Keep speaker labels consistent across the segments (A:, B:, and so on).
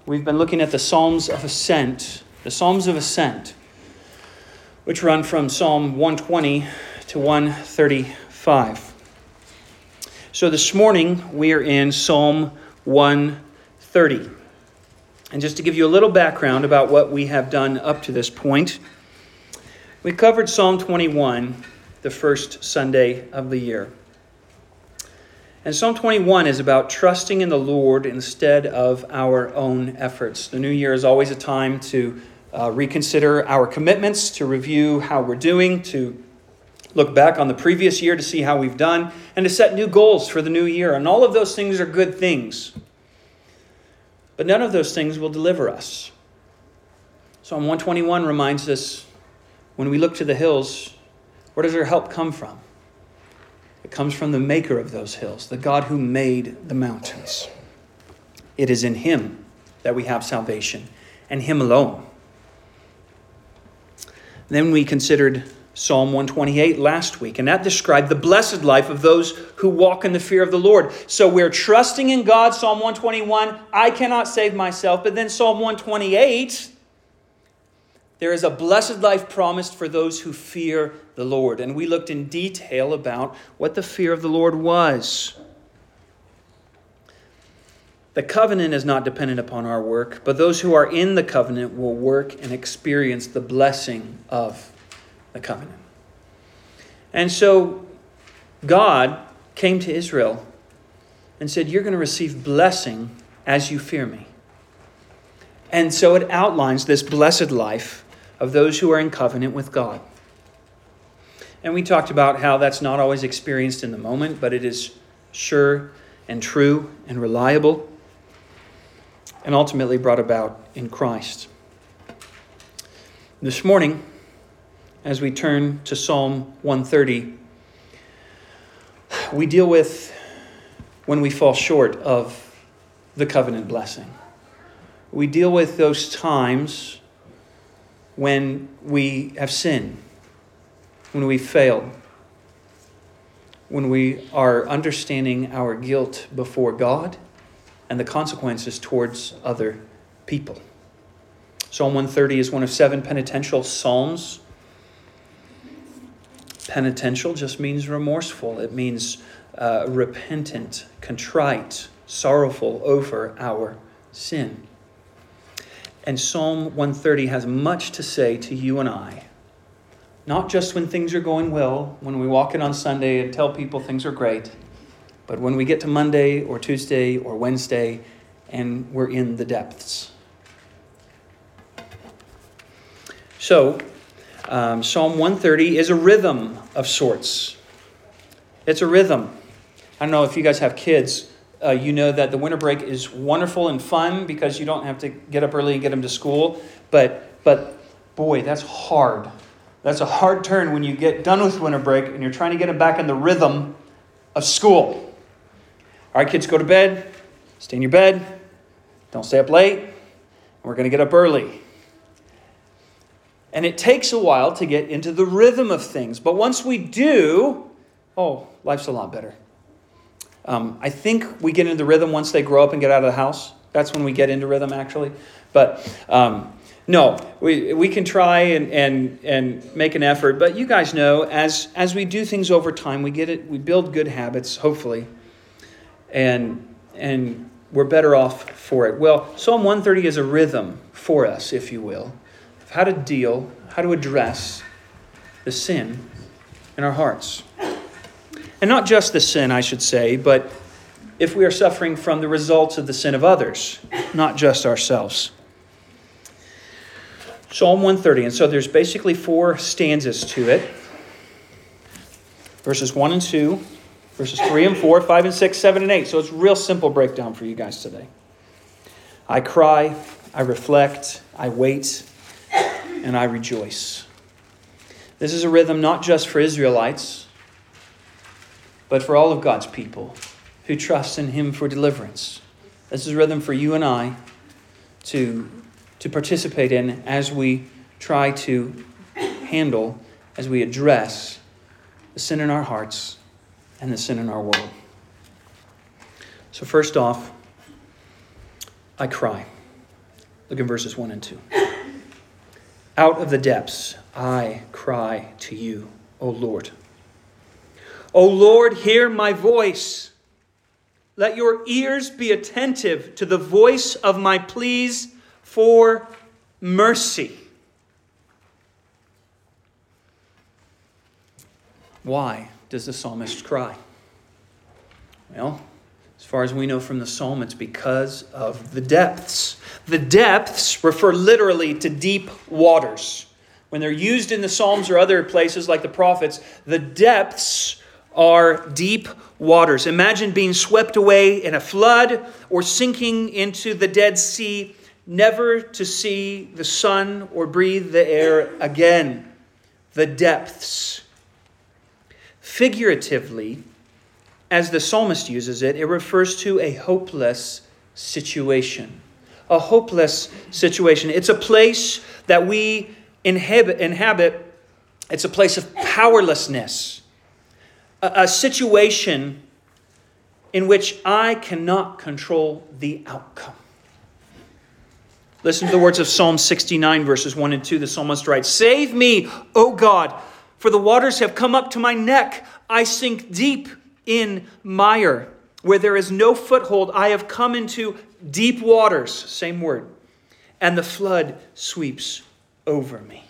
A: We've been looking at the Psalms of Ascent, which run from Psalm 120 to 135. So this morning we are in Psalm 130. And just to give you a little background about what we have done up to this point, we covered Psalm 21 the first Sunday of the year. And Psalm 21 is about trusting in the Lord instead of our own efforts. The new year is always a time to reconsider our commitments, to review how we're doing, to look back on the previous year to see how we've done, and to set new goals for the new year. And all of those things are good things. But none of those things will deliver us. Psalm 121 reminds us, when we look to the hills, where does our help come from? It comes from the maker of those hills, the God who made the mountains. It is in Him that we have salvation, and Him alone. Then we considered Psalm 128 last week, and that described the blessed life of those who walk in the fear of the Lord. So we're trusting in God, Psalm 121, I cannot save myself. But then Psalm 128, there is a blessed life promised for those who fear the Lord. And we looked in detail about what the fear of the Lord was. The covenant is not dependent upon our work, but those who are in the covenant will work and experience the blessing of the covenant. And so God came to Israel and said, you're going to receive blessing as you fear me. And so it outlines this blessed life of those who are in covenant with God. And we talked about how that's not always experienced in the moment, but it is sure and true and reliable and ultimately brought about in Christ. This morning, as we turn to Psalm 130, we deal with when we fall short of the covenant blessing. We deal with those times when we have sinned, when we failed, when we are understanding our guilt before God and the consequences towards other people. Psalm 130 is one of 7 penitential psalms. Penitential just means remorseful. It means repentant, contrite, sorrowful over our sin. And Psalm 130 has much to say to you and I. Not just when things are going well, when we walk in on Sunday and tell people things are great, but when we get to Monday or Tuesday or Wednesday and we're in the depths. So, Psalm 130 is a rhythm of sorts. It's a rhythm. I don't know if you guys have kids. You know that the winter break is wonderful and fun because you don't have to get up early and get them to school. But boy, that's hard. That's a hard turn when you get done with winter break and you're trying to get them back in the rhythm of school. All right, kids, go to bed. Stay in your bed. Don't stay up late. We're going to get up early. And it takes a while to get into the rhythm of things. But once we do, life's a lot better. I think we get into the rhythm once they grow up and get out of the house. That's when we get into rhythm, actually. But no, we can try and make an effort. But you guys know, as we do things over time, we get it. We build good habits, hopefully, and we're better off for it. Well, Psalm 130 is a rhythm for us, if you will, of how to address the sin in our hearts. And not just the sin, I should say, but if we are suffering from the results of the sin of others, not just ourselves. Psalm 130, and so there's basically 4 stanzas to it. Verses 1 and 2, verses 3 and 4, 5 and 6, 7 and 8. So it's a real simple breakdown for you guys today. I cry, I reflect, I wait, and I rejoice. This is a rhythm not just for Israelites, but for all of God's people who trust in Him for deliverance. This is a rhythm for you and I to participate in as we try to handle, as we address the sin in our hearts and the sin in our world. So first off, I cry. Look in verses 1 and 2. Out of the depths I cry to you, O Lord. O Lord, hear my voice. Let your ears be attentive to the voice of my pleas for mercy. Why does the psalmist cry? Well, as far as we know from the psalm, it's because of the depths. The depths refer literally to deep waters. When they're used in the Psalms or other places like the prophets, the depths are deep waters. Imagine being swept away in a flood or sinking into the Dead Sea, never to see the sun or breathe the air again. The depths. Figuratively, as the psalmist uses it, it refers to a hopeless situation. A hopeless situation. It's a place that we inhabit. It's a place of powerlessness. A situation in which I cannot control the outcome. Listen to the words of Psalm 69, verses 1 and 2. The psalmist writes, "Save me, O God, for the waters have come up to my neck. I sink deep in mire. Where there is no foothold, I have come into deep waters." Same word. "And the flood sweeps over me."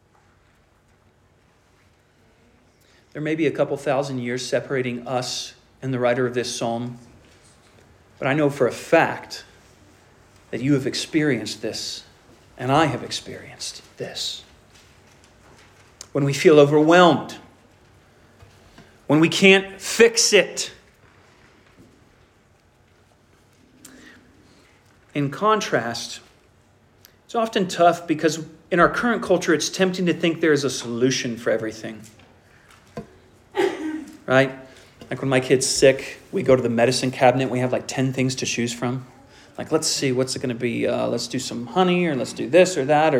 A: There may be a couple thousand years separating us and the writer of this psalm, but I know for a fact that you have experienced this, and I have experienced this. When we feel overwhelmed, when we can't fix it. In contrast, it's often tough because in our current culture, it's tempting to think there is a solution for everything. Right? Like when my kid's sick, we go to the medicine cabinet. We have like 10 things to choose from. Like, let's see, what's it going to be? Let's do some honey, or let's do this or that.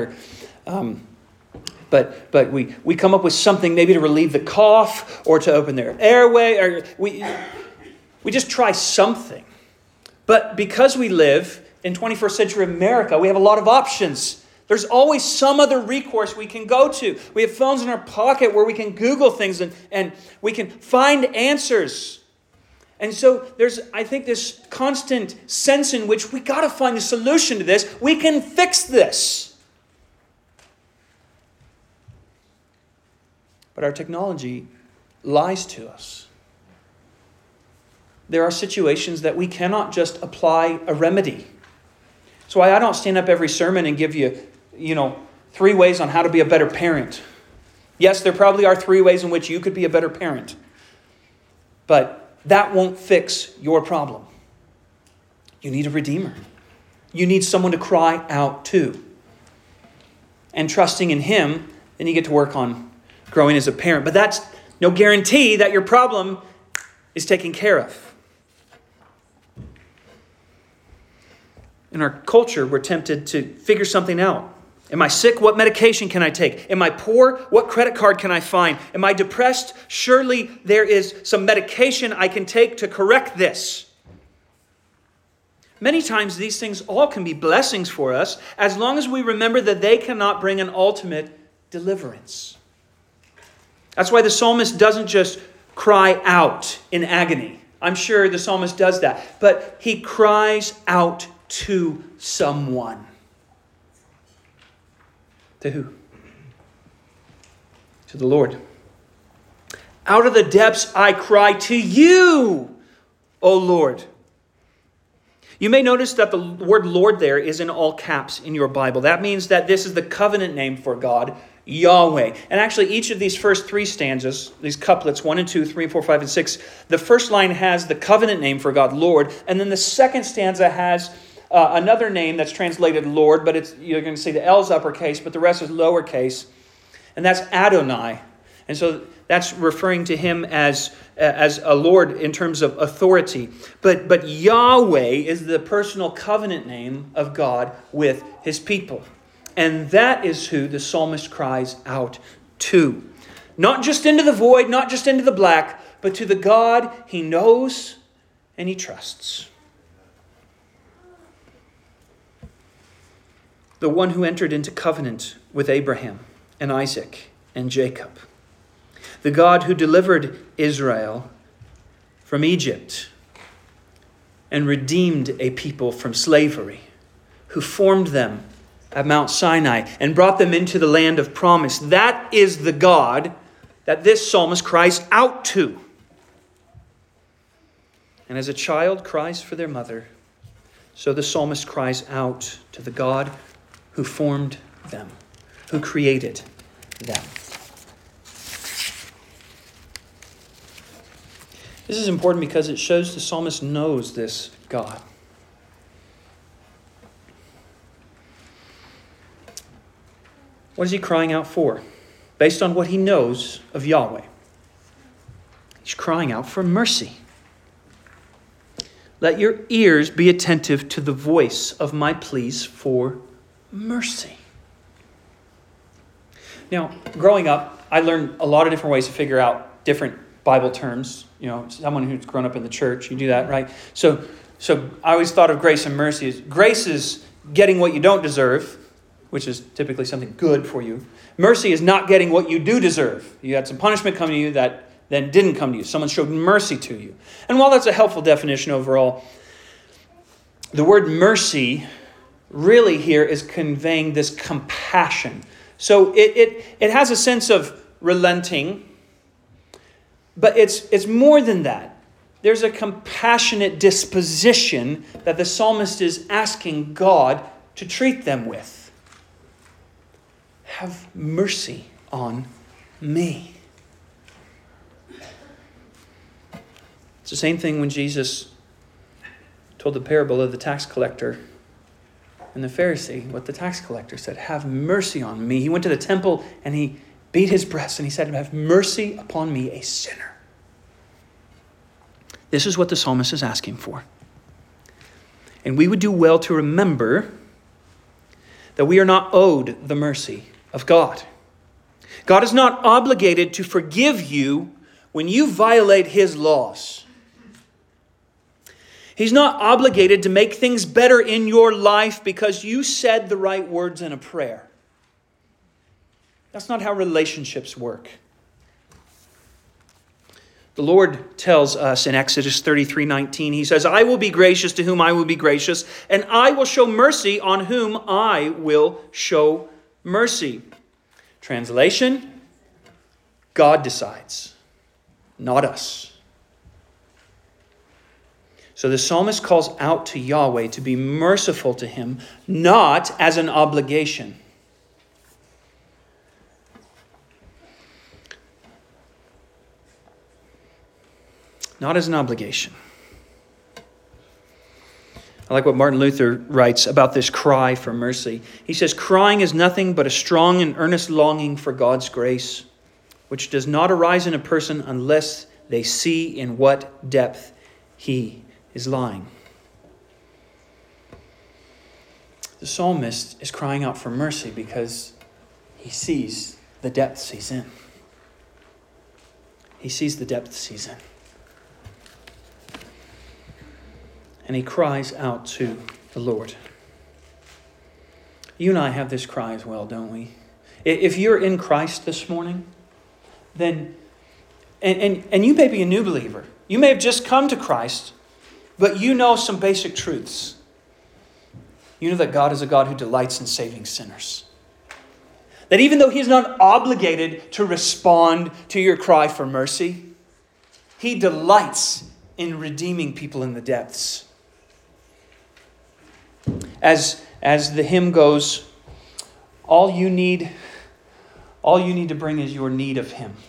A: But we come up with something maybe to relieve the cough or to open their airway. Or we just try something. But because we live in 21st century America, we have a lot of options. There's always some other recourse we can go to. We have phones in our pocket where we can Google things and we can find answers. And so there's, I think, this constant sense in which we got to find a solution to this. We can fix this. But our technology lies to us. There are situations that we cannot just apply a remedy. That's why I don't stand up every sermon and give you, 3 ways on how to be a better parent. Yes, there probably are 3 ways in which you could be a better parent. But that won't fix your problem. You need a redeemer. You need someone to cry out to. And trusting in him, then you get to work on growing as a parent. But that's no guarantee that your problem is taken care of. In our culture, we're tempted to figure something out. Am I sick? What medication can I take? Am I poor? What credit card can I find? Am I depressed? Surely there is some medication I can take to correct this. Many times these things all can be blessings for us as long as we remember that they cannot bring an ultimate deliverance. That's why the psalmist doesn't just cry out in agony. I'm sure the psalmist does that. But he cries out to someone. To who? To the Lord. Out of the depths I cry to you, O Lord. You may notice that the word Lord there is in all caps in your Bible. That means that this is the covenant name for God, Yahweh. And actually each of these first 3 stanzas, these couplets, 1 and 2, 3 and 4, 5 and 6, the first line has the covenant name for God, Lord. And then the second stanza has another name that's translated Lord, but you're going to see the L's uppercase, but the rest is lowercase. And that's Adonai. And so that's referring to him as a Lord in terms of authority. But Yahweh is the personal covenant name of God with his people. And that is who the psalmist cries out to. Not just into the void, not just into the black, but to the God he knows and he trusts. the one who entered into covenant with Abraham and Isaac and Jacob, the God who delivered Israel from Egypt and redeemed a people from slavery, who formed them at Mount Sinai and brought them into the land of promise. That is the God that this psalmist cries out to. And as a child cries for their mother, so the psalmist cries out to the God who formed them, who created them. This is important because it shows the psalmist knows this God. What is he crying out for? Based on what he knows of Yahweh. He's crying out for mercy. Let your ears be attentive to the voice of my pleas for mercy. Now, growing up, I learned a lot of different ways to figure out different Bible terms. You know, someone who's grown up in the church, you do that, right? So I always thought of grace and mercy as grace is getting what you don't deserve, which is typically something good for you. Mercy is not getting what you do deserve. You had some punishment come to you that then didn't come to you. Someone showed mercy to you. And while that's a helpful definition overall, the word mercy really here is conveying this compassion. So it has a sense of relenting, but it's more than that. There's a compassionate disposition that the psalmist is asking God to treat them with. Have mercy on me. It's the same thing when Jesus told the parable of the tax collector and the Pharisee, what the tax collector said, have mercy on me. He went to the temple and he beat his breast and he said, have mercy upon me, a sinner. This is what the psalmist is asking for. And we would do well to remember that we are not owed the mercy of God. God is not obligated to forgive you when you violate his laws. He's not obligated to make things better in your life because you said the right words in a prayer. That's not how relationships work. The Lord tells us in Exodus 33:19, he says, I will be gracious to whom I will be gracious, and I will show mercy on whom I will show mercy. Translation, God decides, not us. So the psalmist calls out to Yahweh to be merciful to him, not as an obligation. Not as an obligation. I like what Martin Luther writes about this cry for mercy. He says, crying is nothing but a strong and earnest longing for God's grace, which does not arise in a person unless they see in what depth he is lying. The psalmist is crying out for mercy because he sees the depths he's in. He sees the depths he's in. And he cries out to the Lord. You and I have this cry as well, don't we? If you're in Christ this morning, then, and you may be a new believer. You may have just come to Christ, but you know some basic truths. You know that God is a God who delights in saving sinners. That even though he's not obligated to respond to your cry for mercy, he delights in redeeming people in the depths. As the hymn goes, all you need to bring is your need of him.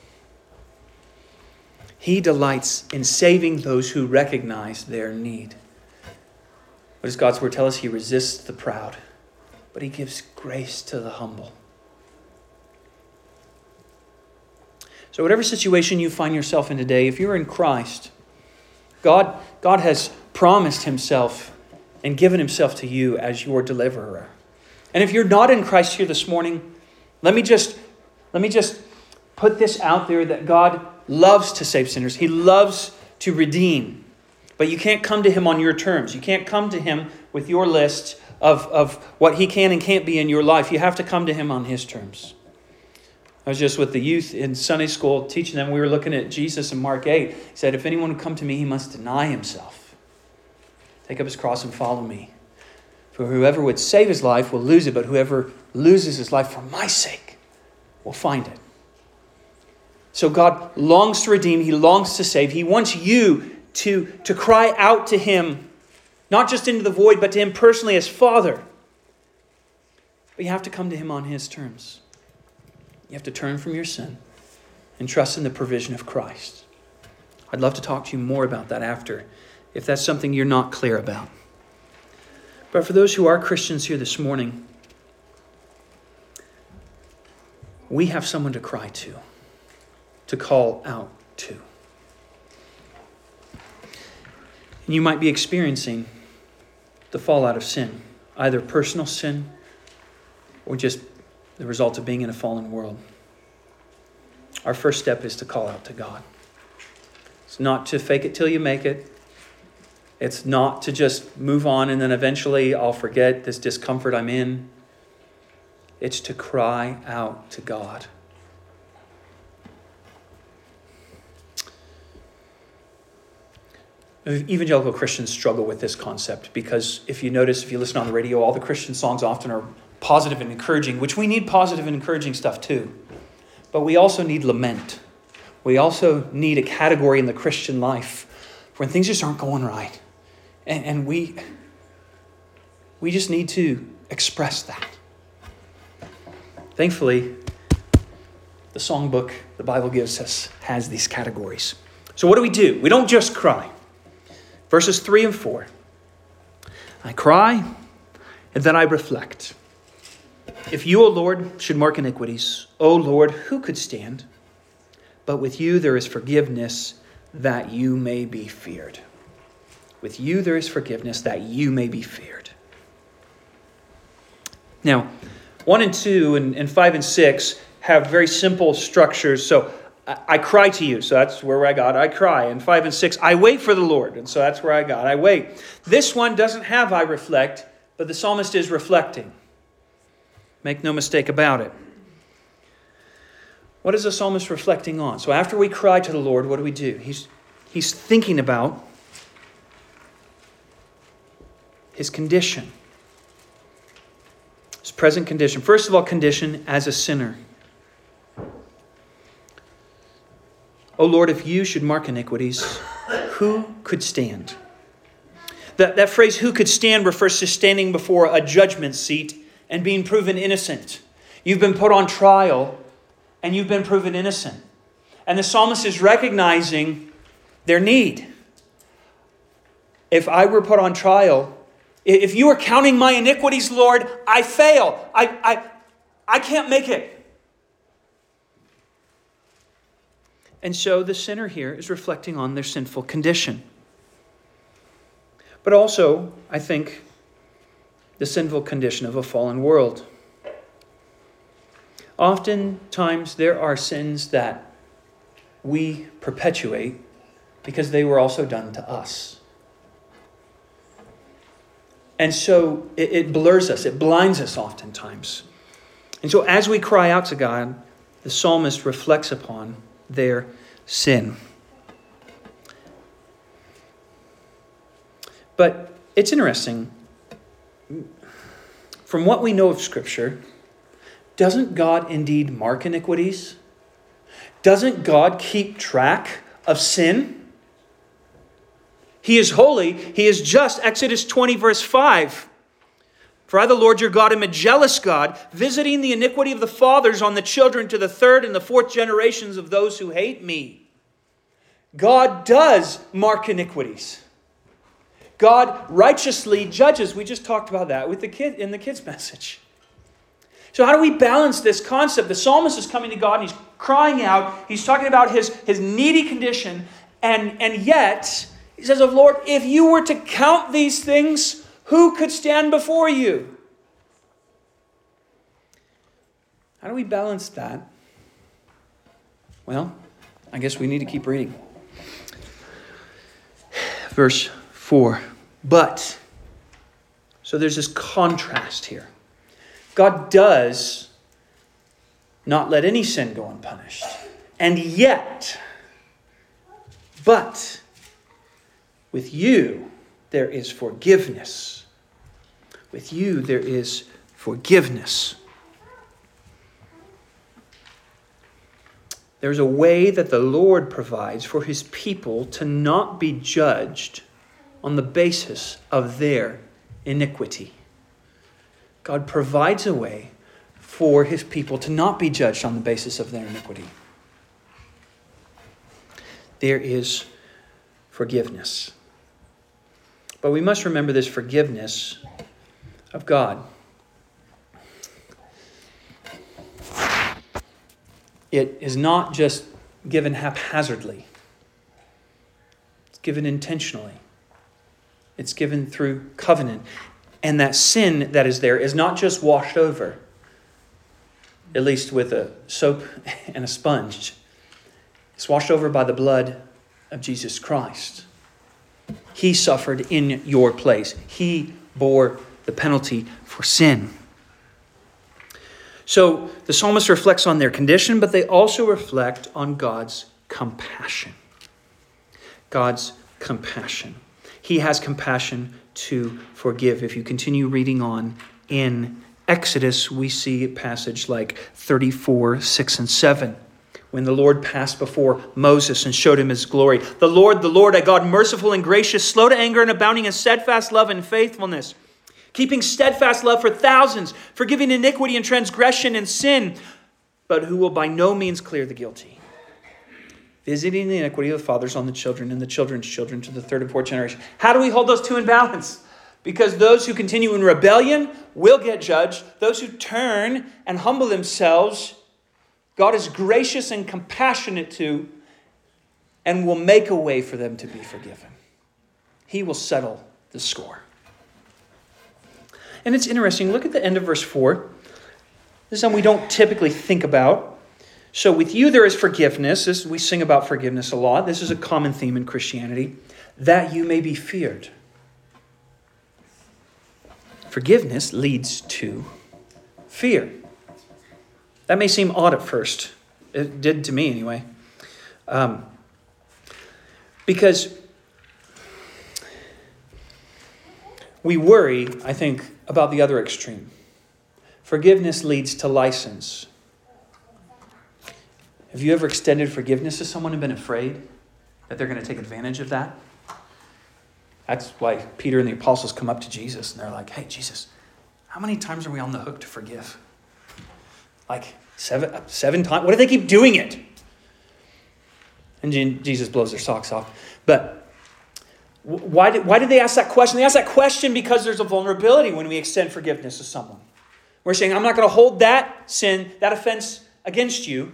A: He delights in saving those who recognize their need. What does God's word tell us? He resists the proud, but he gives grace to the humble. So whatever situation you find yourself in today, if you're in Christ, God has promised himself and given himself to you as your deliverer. And if you're not in Christ here this morning, let me just put this out there that God loves to save sinners. He loves to redeem. But you can't come to him on your terms. You can't come to him with your list of what he can and can't be in your life, you have to come to him on his terms. I was just with the youth in Sunday school teaching them. We were looking at Jesus in Mark 8. He said, if anyone would come to me, he must deny himself. Take up his cross and follow me. For whoever would save his life will lose it, but whoever loses his life for my sake will find it. So God longs to redeem. He longs to save. He wants you to cry out to him, not just into the void, but to him personally as Father. But you have to come to him on his terms. You have to turn from your sin and trust in the provision of Christ. I'd love to talk to you more about that after, if that's something you're not clear about. But for those who are Christians here this morning, we have someone to cry to call out to. And you might be experiencing the fallout of sin, either personal sin or just the result of being in a fallen world. Our first step is to call out to God. It's not to fake it till you make it. It's not to just move on and then eventually I'll forget this discomfort I'm in. It's to cry out to God. Evangelical Christians struggle with this concept because if you notice, if you listen on the radio, all the Christian songs often are positive and encouraging, which we need positive and encouraging stuff too. But we also need lament. We also need a category in the Christian life when things just aren't going right. And we just need to express that. Thankfully, the songbook the Bible gives us has these categories. So what do? We don't just cry. Verses 3 and 4. I cry, and then I reflect. If you, O Lord, should mark iniquities, O Lord, who could stand? But with you there is forgiveness that you may be feared. With you there is forgiveness that you may be feared. Now, 1 and 2 and 5 and 6 have very simple structures. So I cry to you. So that's where I got I cry. And 5 and 6, I wait for the Lord. And so that's where I got I wait. This one doesn't have I reflect, but the psalmist is reflecting. Make no mistake about it. What is the psalmist reflecting on? So after we cry to the Lord, what do? He's thinking about his condition. His present condition. First of all, condition as a sinner. O Lord, if you should mark iniquities, who could stand? That phrase, who could stand, refers to standing before a judgment seat and being proven innocent. You've been put on trial and you've been proven innocent. And the psalmist is recognizing their need. If I were put on trial, if you are counting my iniquities, Lord, I fail. I can't make it. And so the sinner here is reflecting on their sinful condition. But also, I think, the sinful condition of a fallen world. Oftentimes, there are sins that we perpetuate because they were also done to us. And so it blurs us, it blinds us oftentimes. And so as we cry out to God, the psalmist reflects upon their sin. But it's interesting. From what we know of Scripture, doesn't God indeed mark iniquities? Doesn't God keep track of sin? He is holy. He is just. Exodus 20 verse 5. For I, the Lord your God, am a jealous God, visiting the iniquity of the fathers on the children to the third and the fourth generations of those who hate me. God does mark iniquities. God righteously judges. We just talked about that with the kid in the kids' message. So how do we balance this concept? The psalmist is coming to God and he's crying out. He's talking about his needy condition. And yet, he says, "Oh Lord, if you were to count these things, who could stand before you?" How do we balance that? Well, I guess we need to keep reading. Verse 4. But So there's this contrast here. God does not let any sin go unpunished. And yet, but with you, there is forgiveness. With you, there is forgiveness. There's a way that the Lord provides for his people to not be judged on the basis of their iniquity. God provides a way for his people to not be judged on the basis of their iniquity. There is forgiveness. But we must remember this forgiveness of God. It is not just given haphazardly. It's given intentionally. It's given through covenant. And that sin that is there is not just washed over, at least with a soap and a sponge. It's washed over by the blood of Jesus Christ. He suffered in your place. He bore the penalty for sin. So the psalmist reflects on their condition, but they also reflect on God's compassion. God's compassion. He has compassion to forgive. If you continue reading on in Exodus, we see a passage like 34, 6 and 7. When the Lord passed before Moses and showed him his glory. The Lord, a God merciful and gracious, slow to anger and abounding in steadfast love and faithfulness, keeping steadfast love for thousands, forgiving iniquity and transgression and sin, but who will by no means clear the guilty, visiting the iniquity of the fathers on the children and the children's children to the third and fourth generation. How do we hold those two in balance? Because those who continue in rebellion will get judged. Those who turn and humble themselves, God is gracious and compassionate to, and will make a way for them to be forgiven. He will settle the score. And it's interesting. Look at the end of verse 4. This is something we don't typically think about. So with you there is forgiveness. We sing about forgiveness a lot. This is a common theme in Christianity. That you may be feared. Forgiveness leads to fear. That may seem odd at first. It did to me anyway. Because we worry, I think, about the other extreme. Forgiveness leads to license. Have you ever extended forgiveness to someone and been afraid that they're going to take advantage of that? That's why Peter and the apostles come up to Jesus and they're like, hey, Jesus, how many times are we on the hook to forgive? Like seven times? What do they keep doing it? And Jesus blows their socks off. But why did they ask that question? They asked that question because there's a vulnerability when we extend forgiveness to someone. We're saying, I'm not going to hold that sin, that offense against you.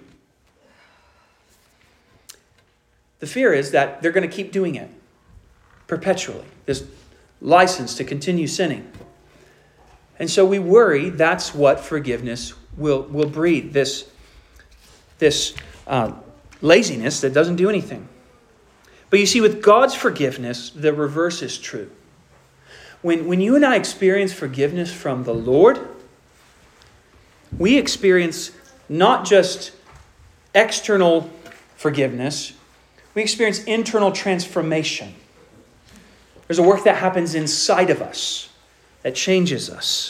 A: The fear is that they're going to keep doing it perpetually. This license to continue sinning. And so we worry that's what forgiveness will breed. This laziness that doesn't do anything. But you see, with God's forgiveness, the reverse is true. When you and I experience forgiveness from the Lord, we experience not just external forgiveness, we experience internal transformation. There's a work that happens inside of us that changes us.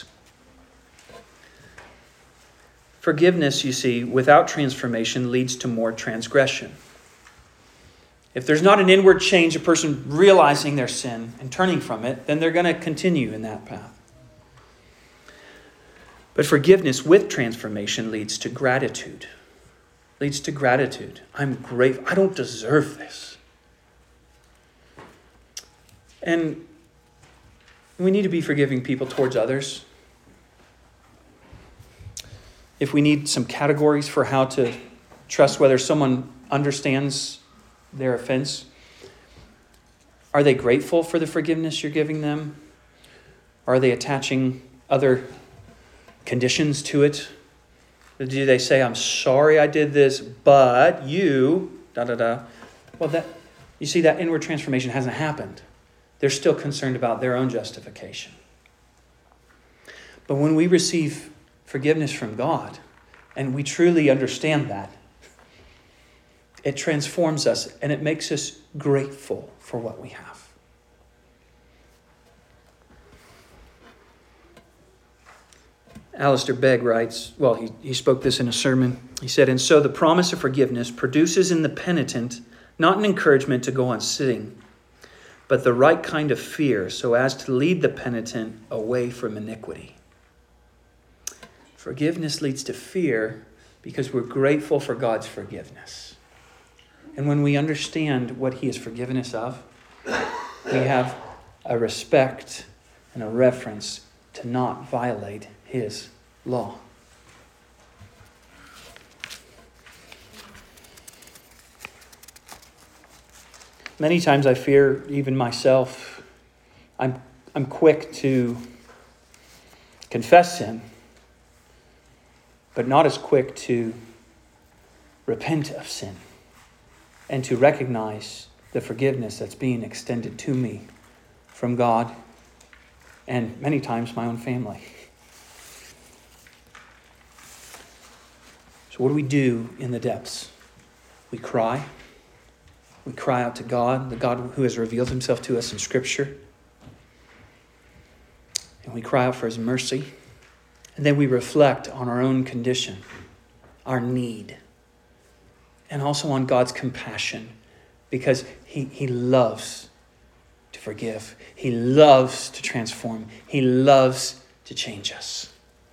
A: Forgiveness, you see, without transformation leads to more transgression. If there's not an inward change, a person realizing their sin and turning from it, then they're going to continue in that path. But forgiveness with transformation leads to gratitude. Leads to gratitude. I'm grateful. I don't deserve this. And we need to be forgiving people towards others. If we need some categories for how to trust whether someone understands their offense, are they grateful for the forgiveness you're giving them? Are they attaching other conditions to it? Do they say, I'm sorry I did this, but you, Well, you see, that inward transformation hasn't happened. They're still concerned about their own justification. But when we receive forgiveness from God, and we truly understand that, it transforms us and it makes us grateful for what we have. Alistair Begg writes, he spoke this in a sermon. He said, "And so the promise of forgiveness produces in the penitent not an encouragement to go on sinning, but the right kind of fear so as to lead the penitent away from iniquity." Forgiveness leads to fear because we're grateful for God's forgiveness. And when we understand what He has forgiven us of, we have a respect and a reverence to not violate His law. Many times I fear even myself. I'm quick to confess sin, but not as quick to repent of sin and to recognize the forgiveness that's being extended to me from God and many times my own family. So what do we do in the depths? We cry. We cry out to God, the God who has revealed Himself to us in Scripture. And we cry out for His mercy. And then we reflect on our own condition, our need, and also on God's compassion, because He loves to forgive. He loves to transform. He loves to change us.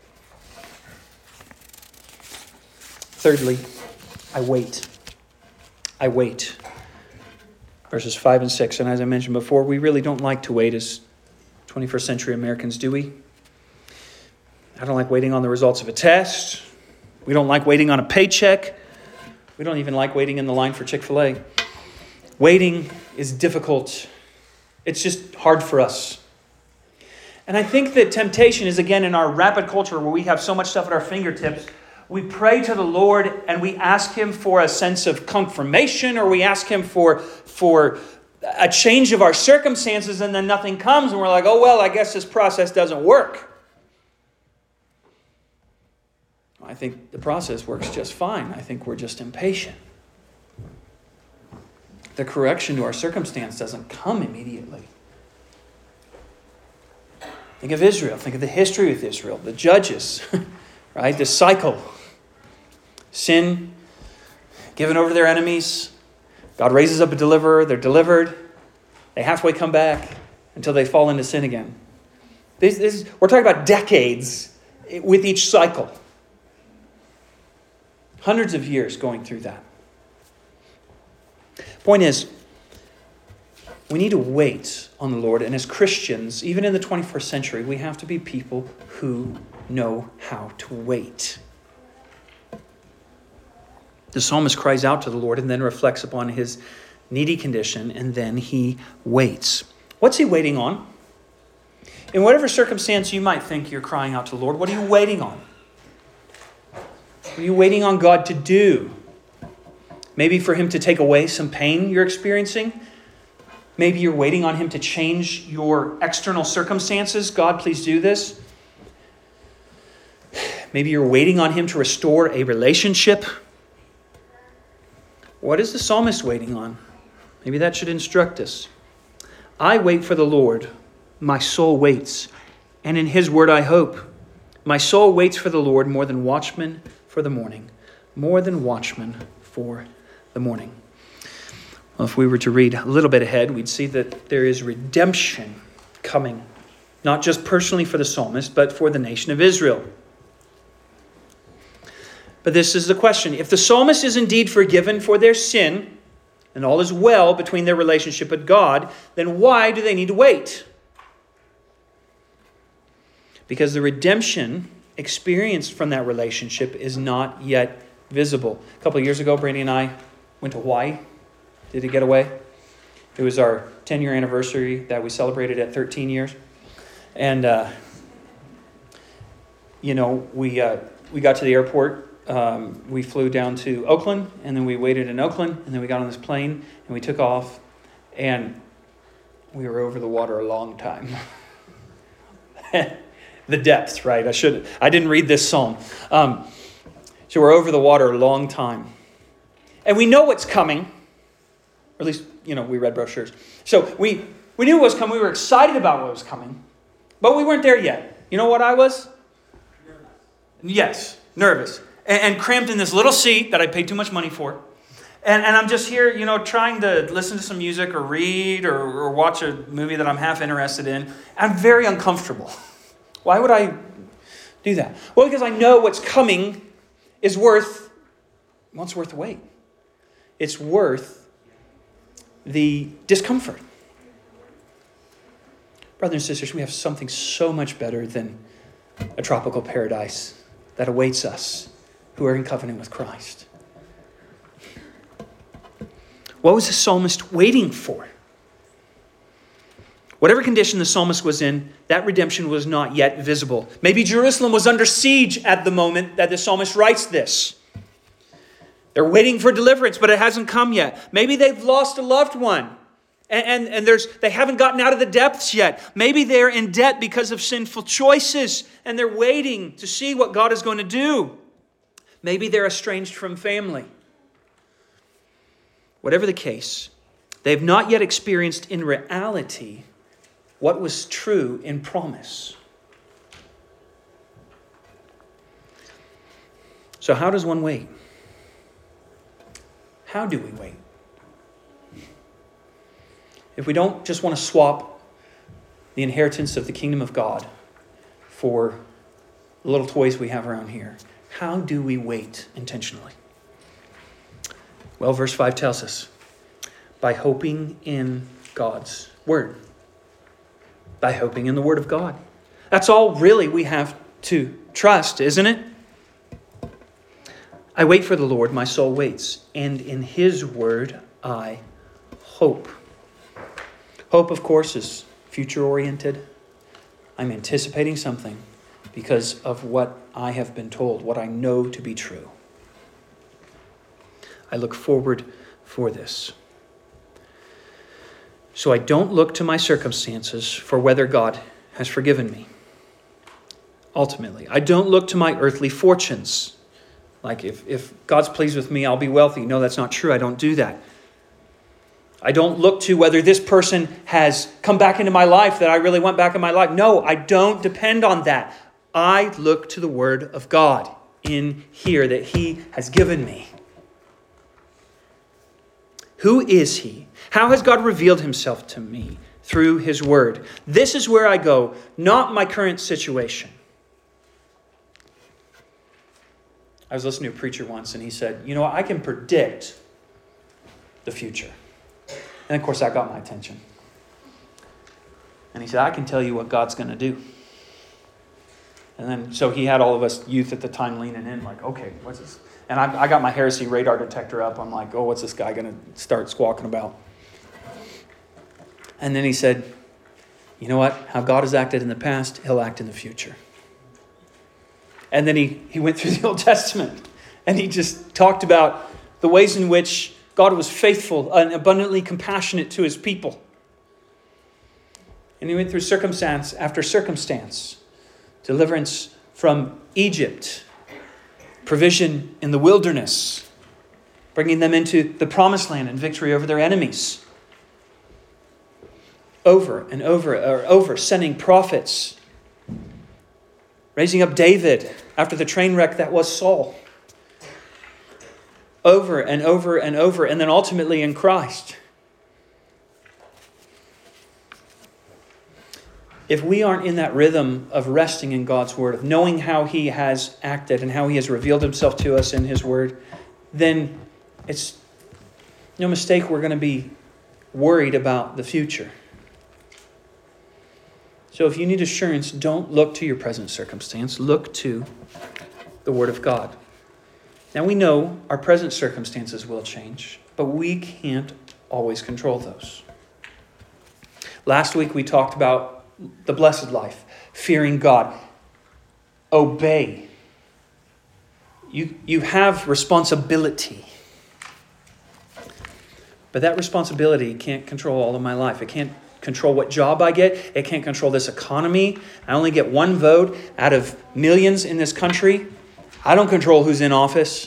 A: Thirdly, I wait. I wait. Verses 5 and 6. And as I mentioned before, we really don't like to wait as 21st century Americans, do we? I don't like waiting on the results of a test. We don't like waiting on a paycheck. We don't even like waiting in the line for Chick-fil-A. Waiting is difficult. It's just hard for us. And I think that temptation is, again, in our rapid culture where we have so much stuff at our fingertips, we pray to the Lord and we ask Him for a sense of confirmation, or we ask Him for a change of our circumstances, and then nothing comes and we're like, oh, well, I guess this process doesn't work. I think the process works just fine. I think we're just impatient. The correction to our circumstance doesn't come immediately. Think of Israel. Think of the history with Israel, the judges, right? The cycle. Sin, given over to their enemies. God raises up a deliverer. They're delivered. They halfway come back until they fall into sin again. We're talking about decades with each cycle. Hundreds of years going through that. Point is, we need to wait on the Lord. And as Christians, even in the 21st century, we have to be people who know how to wait. The psalmist cries out to the Lord and then reflects upon his needy condition, and then he waits. What's he waiting on? In whatever circumstance you might think you're crying out to the Lord, what are you waiting on? What are you waiting on God to do? Maybe for Him to take away some pain you're experiencing. Maybe you're waiting on Him to change your external circumstances. God, please do this. Maybe you're waiting on Him to restore a relationship. What is the psalmist waiting on? Maybe that should instruct us. I wait for the Lord. My soul waits, and in His word I hope. My soul waits for the Lord more than watchmen for the morning. More than watchmen for the morning. Well, if we were to read a little bit ahead, we'd see that there is redemption coming. Not just personally for the psalmist, but for the nation of Israel. But this is the question. If the psalmist is indeed forgiven for their sin, and all is well between their relationship with God, then why do they need to wait? Because the redemption experienced from that relationship is not yet visible. A couple of years ago, Brandy and I went to Hawaii. Did a getaway. It was our 10-year anniversary that we celebrated at 13 years. And, we got to the airport. We flew down to Oakland, and then we waited in Oakland, and then we got on this plane, and we took off, and we were over the water a long time. the depths, right? I didn't read this psalm. So we're over the water a long time. And we know what's coming. Or at least, we read brochures. So we knew what was coming. We were excited about what was coming. But we weren't there yet. You know what I was? Nervous. Yes, nervous. And cramped in this little seat that I paid too much money for. And I'm just here, trying to listen to some music or read or watch a movie that I'm half interested in. I'm very uncomfortable. Why would I do that? Well, because I know what's coming is worth the wait. It's worth the discomfort. Brothers and sisters, we have something so much better than a tropical paradise that awaits us who are in covenant with Christ. What was the psalmist waiting for? Whatever condition the psalmist was in, that redemption was not yet visible. Maybe Jerusalem was under siege at the moment that the psalmist writes this. They're waiting for deliverance, but it hasn't come yet. Maybe they've lost a loved one, and they haven't gotten out of the depths yet. Maybe they're in debt because of sinful choices, and they're waiting to see what God is going to do. Maybe they're estranged from family. Whatever the case, they have not yet experienced in reality what was true in promise. So how does one wait? How do we wait? If we don't just want to swap the inheritance of the kingdom of God for the little toys we have around here, how do we wait intentionally? Well, verse 5 tells us, by hoping in God's word. By hoping in the word of God. That's all really we have to trust, isn't it? I wait for the Lord, my soul waits, and in his word I hope. Hope, of course, is future-oriented. I'm anticipating something because of what I have been told, what I know to be true. I look forward for this. So I don't look to my circumstances for whether God has forgiven me. Ultimately, I don't look to my earthly fortunes. Like if God's pleased with me, I'll be wealthy. No, that's not true. I don't do that. I don't look to whether this person has come back into my life, that I really want back in my life. No, I don't depend on that. I look to the word of God in here that he has given me. Who is he? How has God revealed himself to me? Through his word. This is where I go, not my current situation. I was listening to a preacher once and he said, I can predict the future. And of course that got my attention. And he said, I can tell you what God's going to do. And then, so he had all of us youth at the time leaning in like, okay, what's this? And I got my heresy radar detector up. I'm like, what's this guy going to start squawking about? And then he said, you know what? How God has acted in the past, he'll act in the future. And then he went through the Old Testament and he just talked about the ways in which God was faithful and abundantly compassionate to his people. And he went through circumstance after circumstance. Deliverance from Egypt. Provision in the wilderness. Bringing them into the promised land and victory over their enemies. Over and over, sending prophets. Raising up David after the train wreck that was Saul. Over and over and over. And then ultimately in Christ. If we aren't in that rhythm of resting in God's word, of knowing how he has acted and how he has revealed himself to us in his word, then it's no mistake we're going to be worried about the future. So if you need assurance, don't look to your present circumstance. Look to the word of God. Now we know our present circumstances will change, but we can't always control those. Last week we talked about the blessed life, fearing God. Obey. You have responsibility. But that responsibility can't control all of my life. It can't control what job I get. It can't control this economy. I only get one vote out of millions in this country. I don't control who's in office.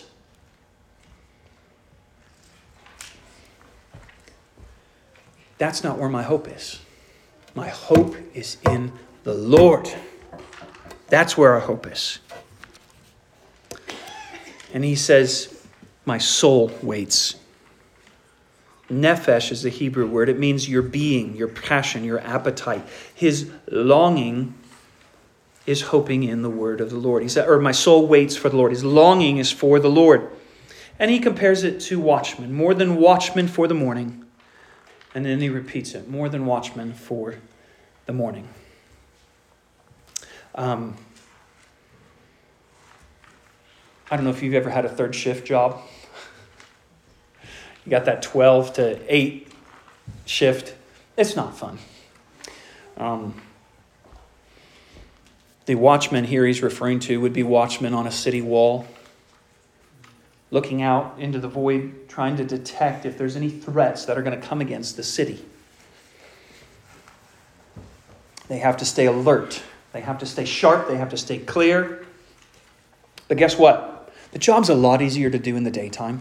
A: That's not where my hope is. My hope is in the Lord. That's where our hope is. And he says, my soul waits. Nephesh is the Hebrew word. It means your being, your passion, your appetite. His longing is hoping in the word of the Lord. He said, or my soul waits for the Lord. His longing is for the Lord. And he compares it to watchmen, more than watchmen for the morning. And then he repeats it, more than watchmen for the morning. I don't know if you've ever had a third shift job. You got that 12 to 8 shift. It's not fun. The watchman here he's referring to would be watchmen on a city wall, looking out into the void, trying to detect if there's any threats that are going to come against the city. They have to stay alert. They have to stay sharp. They have to stay clear. But guess what? The job's a lot easier to do in the daytime.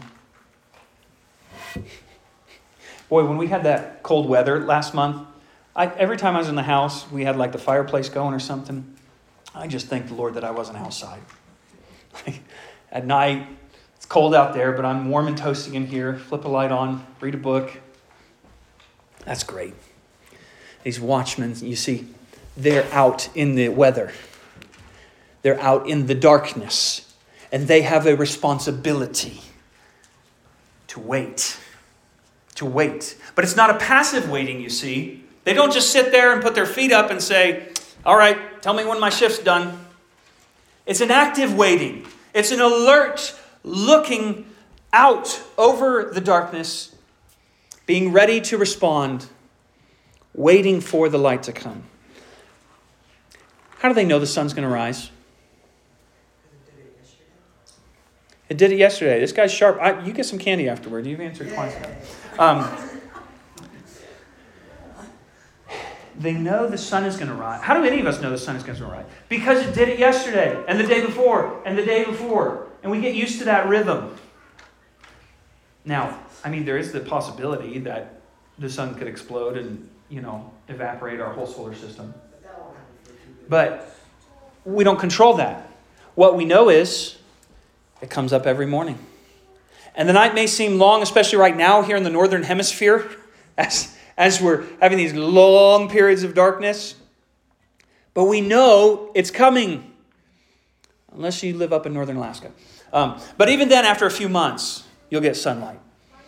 A: Boy, when we had that cold weather last month, every time I was in the house, we had like the fireplace going or something. I just thank the Lord that I wasn't outside. At night, it's cold out there, but I'm warm and toasty in here. Flip a light on, read a book. That's great. These watchmen, you see, they're out in the weather. They're out in the darkness. And they have a responsibility to wait. To wait. But it's not a passive waiting, you see. They don't just sit there and put their feet up and say, all right, tell me when my shift's done. It's an active waiting. It's an alert looking out over the darkness, being ready to respond, waiting for the light to come. How do they know the sun's going to rise? It did it yesterday. This guy's sharp. You get some candy afterward. You've answered twice now. They know the sun is going to rise. How do any of us know the sun is going to rise? Because it did it yesterday, and the day before, and the day before. And we get used to that rhythm. Now, there is the possibility that the sun could explode and, evaporate our whole solar system. But we don't control that. What we know is it comes up every morning. And the night may seem long, especially right now here in the northern hemisphere, as we're having these long periods of darkness. But we know it's coming. Unless you live up in northern Alaska. But even then, after a few months, you'll get sunlight.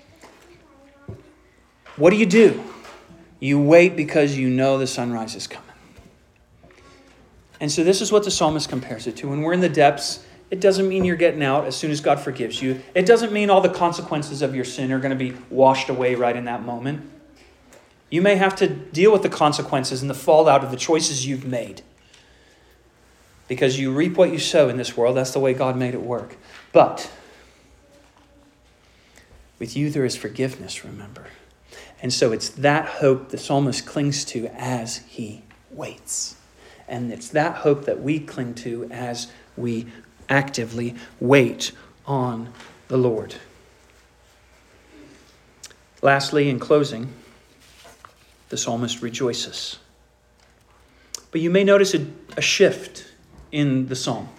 A: What do? You wait because you know the sunrise is coming. And so this is what the psalmist compares it to. When we're in the depths, it doesn't mean you're getting out as soon as God forgives you. It doesn't mean all the consequences of your sin are going to be washed away right in that moment. You may have to deal with the consequences and the fallout of the choices you've made. Because you reap what you sow in this world. That's the way God made it work. But with you there is forgiveness, remember. And so it's that hope the psalmist clings to as he waits. And it's that hope that we cling to as we actively wait on the Lord. Lastly, in closing, the psalmist rejoices. But you may notice a shift in the psalm.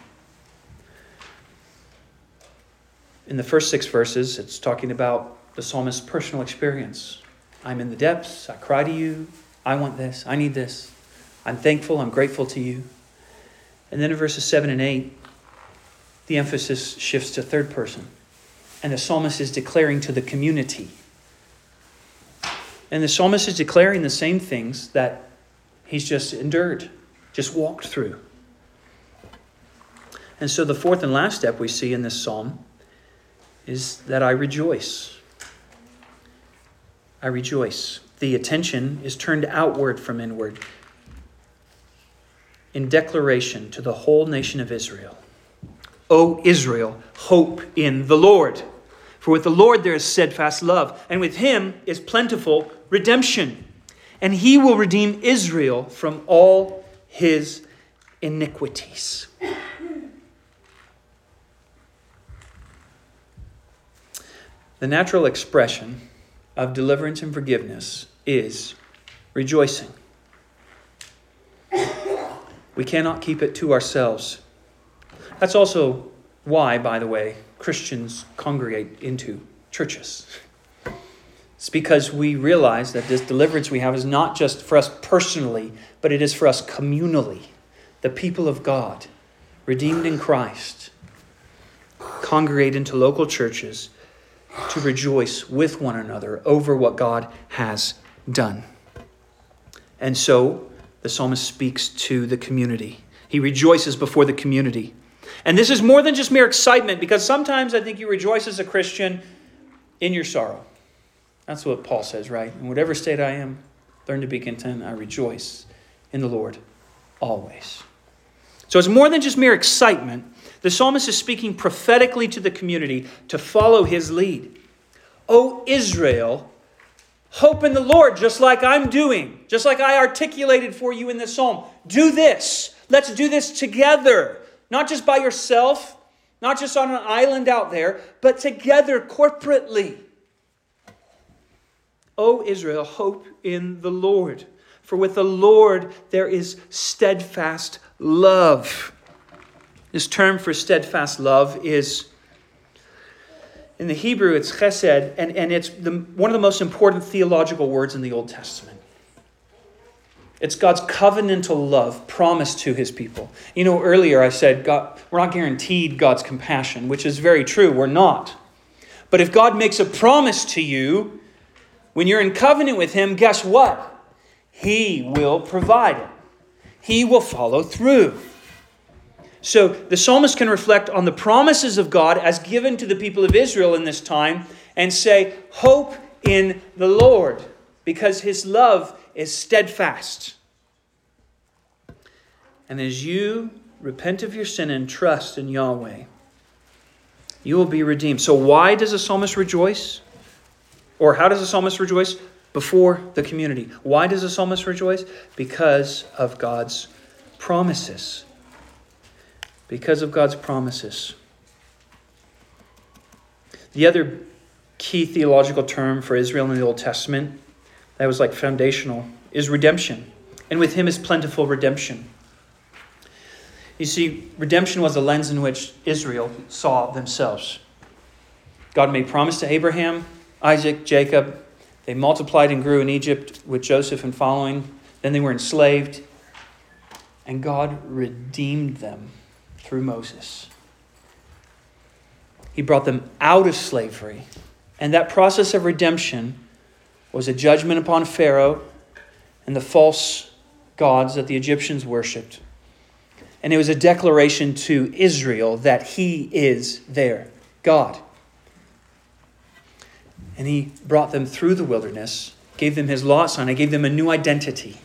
A: In the first 6 verses, it's talking about the psalmist's personal experience. I'm in the depths. I cry to you. I want this. I need this. I'm thankful. I'm grateful to you. And then in verses 7 and 8, the emphasis shifts to third person. And the psalmist is declaring to the community. And the psalmist is declaring the same things that he's just endured, just walked through. And so the fourth and last step we see in this psalm is that I rejoice. I rejoice. The attention is turned outward from inward in declaration to the whole nation of Israel. O Israel, hope in the Lord. For with the Lord there is steadfast love, and with him is plentiful redemption. and he will redeem Israel from all his iniquities. The natural expression of deliverance and forgiveness is rejoicing. We cannot keep it to ourselves. That's also why, by the way, Christians congregate into churches. It's because we realize that this deliverance we have is not just for us personally, but it is for us communally. The people of God, redeemed in Christ, congregate into local churches to rejoice with one another over what God has done. And so the psalmist speaks to the community. He rejoices before the community. And this is more than just mere excitement, because sometimes I think you rejoice as a Christian in your sorrow. That's what Paul says, right? In whatever state I am, learn to be content. I rejoice in the Lord always. So it's more than just mere excitement. The psalmist is speaking prophetically to the community to follow his lead. O Israel, hope in the Lord, just like I'm doing, just like I articulated for you in this psalm. Do this. Let's do this together. Not just by yourself, not just on an island out there, but together corporately. O Israel, hope in the Lord. For with the Lord there is steadfast love. This term for steadfast love is, in the Hebrew, it's chesed, and it's one of the most important theological words in the Old Testament. It's God's covenantal love promised to his people. You know, earlier I said we're not guaranteed God's compassion, which is very true. We're not. But if God makes a promise to you, when you're in covenant with him, guess what? He will provide it. He will follow through. So the psalmist can reflect on the promises of God as given to the people of Israel in this time and say, hope in the Lord, because his love is steadfast. And as you repent of your sin and trust in Yahweh, you will be redeemed. So why does the psalmist rejoice? Or how does the psalmist rejoice? Before the community. Why does the psalmist rejoice? Because of God's promises. Because of God's promises. The other key theological term for Israel in the Old Testament that was like foundational is redemption. And with him is plentiful redemption. You see, redemption was the lens in which Israel saw themselves. God made promise to Abraham, Isaac, Jacob. They multiplied and grew in Egypt with Joseph and following. Then they were enslaved. And God redeemed them through Moses. He brought them out of slavery. And that process of redemption was a judgment upon Pharaoh and the false gods that the Egyptians worshipped. And it was a declaration to Israel that he is their God. And he brought them through the wilderness, gave them his law sign, and gave them a new identity.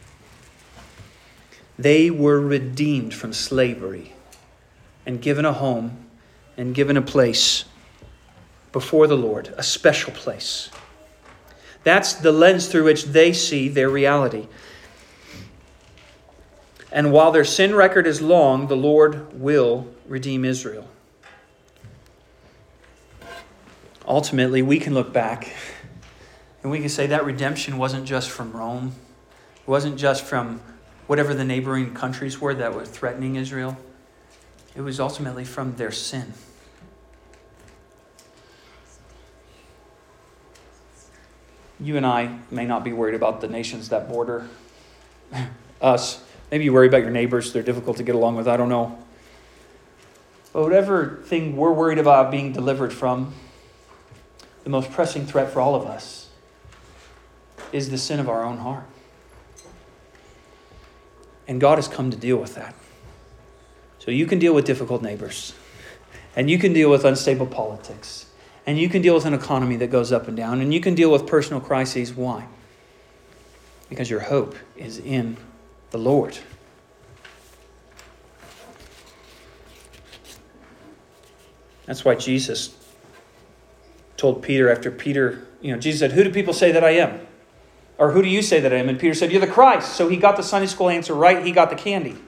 A: They were redeemed from slavery and given a home and given a place before the Lord, a special place. That's the lens through which they see their reality. And while their sin record is long, the Lord will redeem Israel. Ultimately, we can look back and we can say that redemption wasn't just from Rome. It wasn't just from whatever the neighboring countries were that were threatening Israel. It was ultimately from their sin. You and I may not be worried about the nations that border us. Maybe you worry about your neighbors. They're difficult to get along with. I don't know. But whatever thing we're worried about being delivered from, the most pressing threat for all of us is the sin of our own heart. And God has come to deal with that. So you can deal with difficult neighbors. And you can deal with unstable politics. And you can deal with an economy that goes up and down. And you can deal with personal crises. Why? Because your hope is in the Lord. That's why Jesus told Peter after Peter, Jesus said, "Who do people say that I am?" Or who do you say that I am? And Peter said, you're the Christ. So he got the Sunday school answer right. He got the candy.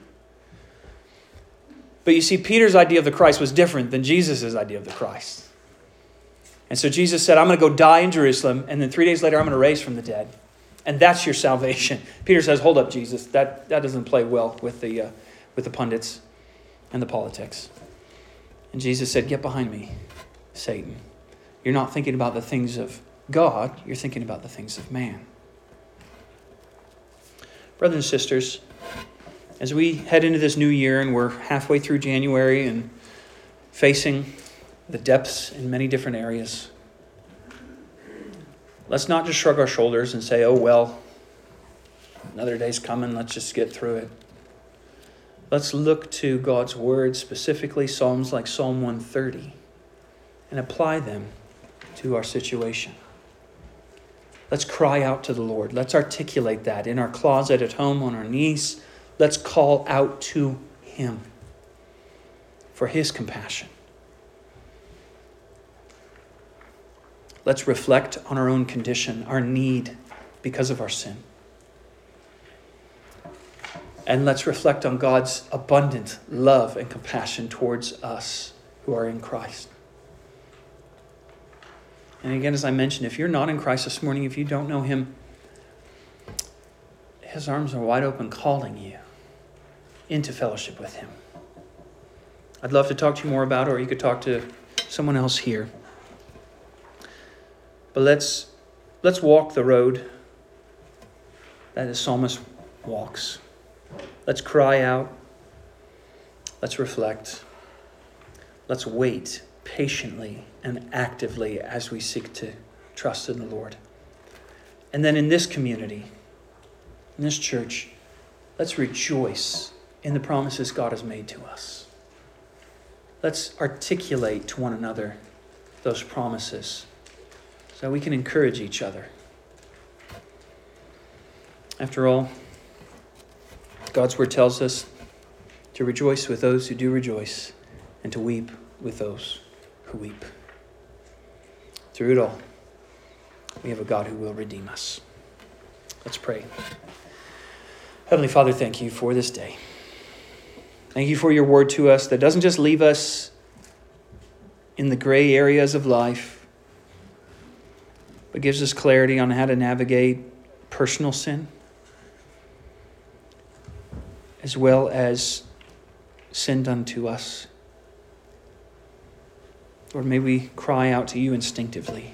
A: But you see, Peter's idea of the Christ was different than Jesus' idea of the Christ. And so Jesus said, I'm going to go die in Jerusalem, and then 3 days later I'm going to raise from the dead. And that's your salvation. Peter says, hold up, Jesus. That doesn't play well with the pundits and the politics. And Jesus said, get behind me, Satan. You're not thinking about the things of God. You're thinking about the things of man. Brothers and sisters, as we head into this new year and we're halfway through January and facing the depths in many different areas, let's not just shrug our shoulders and say, oh, well, another day's coming. Let's just get through it. Let's look to God's word, specifically Psalms like Psalm 130, and apply them to our situation. Let's cry out to the Lord. Let's articulate that in our closet, at home, on our knees. Let's call out to Him for His compassion. Let's reflect on our own condition, our need because of our sin. And let's reflect on God's abundant love and compassion towards us who are in Christ. And again, as I mentioned, if you're not in Christ this morning, if you don't know Him, His arms are wide open calling you into fellowship with Him. I'd love to talk to you more about it, or you could talk to someone else here. But let's walk the road that the psalmist walks. Let's cry out. Let's reflect. Let's wait patiently and actively as we seek to trust in the Lord. And then in this community, in this church, let's rejoice in the promises God has made to us. Let's articulate to one another those promises so we can encourage each other. After all, God's word tells us to rejoice with those who do rejoice and to weep with those who weep. Through it all, we have a God who will redeem us. Let's pray. Heavenly Father, thank you for this day. Thank you for your word to us that doesn't just leave us in the gray areas of life, but gives us clarity on how to navigate personal sin, as well as sin done to us. Lord, may we cry out to you instinctively.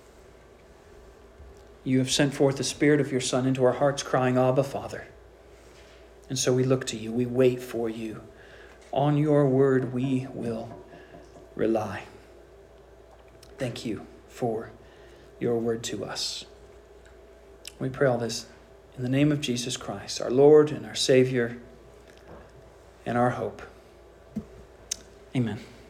A: You have sent forth the Spirit of your Son into our hearts, crying, Abba, Father. And so we look to you. We wait for you. On your word we will rely. Thank you for your word to us. We pray all this in the name of Jesus Christ, our Lord and our Savior and our hope. Amen.